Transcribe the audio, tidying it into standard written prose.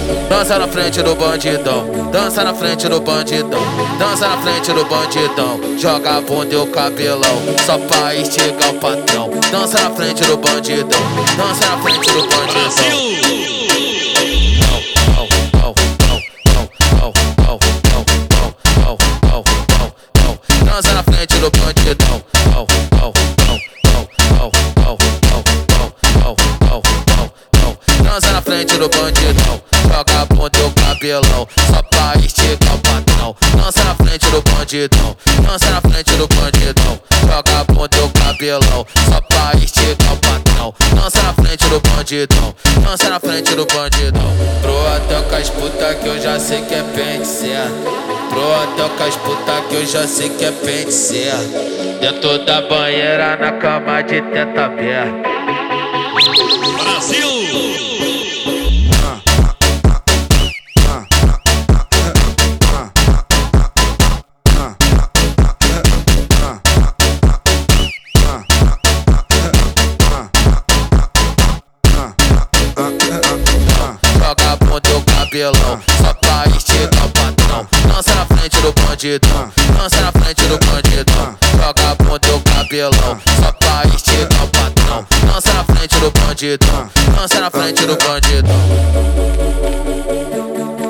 dança na frente do bandidão, dança na frente do bandidão, dança na frente do bandidão, joga a bunda e o cabelão, só pra esticar o patrão. Dança na frente do bandidão, dança na frente do bandidão. Dança na frente do bandidão. Dança na frente do bandidão, joga a bunda e o cabelão, só pra esticar o patrão. Dança na frente do bandidão, dança na frente do bandidão, joga a bunda e o cabelão, só pra esticar o patrão. Dança na frente do bandidão, dança na frente do bandidão. Pro hotel com as puta que eu já sei que é pente certo. Pro hotel com as puta que eu já sei que é pente certo. Dentro da banheira, na cama de teta aberta. Brasil! Joga a bunda e o cabelão, só pra esticar o patrão. Dança na frente do bandidão, dança na frente do bandidão, joga a bunda e o cabelão, só pra esticar o patrão. Dança na frente do bandidão, dança na frente do bandidão.